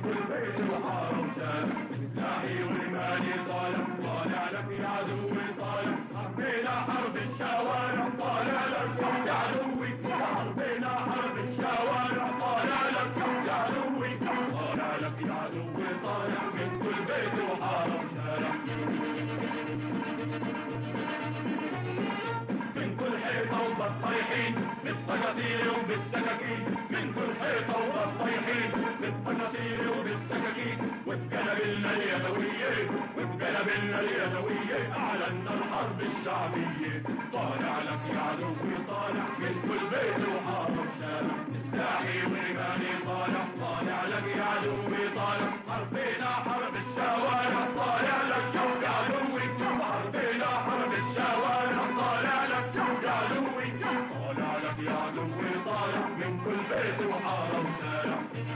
كل بيت وحارة وشارع، سلاحي ورمالي طالع طالع لك يا عدوي طالع، حربنا حرب الشوارع طالع لك يا عدوي، حربنا حرب الشوارع طالع لك يا عدوي، طالع لك يا عدوي طالع من كل بيت وحارة وشارع، من كل حيطة وبطيحين بالطياطير وبالسكاكين، من كل حيطة وبطيحين بالطياطير وبالسكاكين، واتقلبنا اليدوية واتقلبنا اليدوية، أعلنا الحرب الشعبية، طالع لك يا عدوي طالع من كل بيت وحارة وشارع، سلاحي ورمالي طالع طالع لك يا عدوي طالع، حربنا حرب الشوارع طالع لك يا عدوي، حربنا حرب الشوارع طالع لك يا عدوي، طالع لك يا عدوي طالع من كل بيت وحارة وشارع،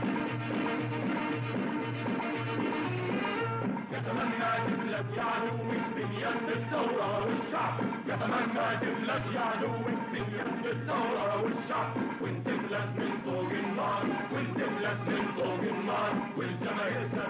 يتمنى تفلت يا عدوي من يد الثورة والشعب، يتمنى تفلت يا عدوي من يد الثورة والشعب، وانت تفلت من فوق النار وانت تفلت من فوق النار، والجماهير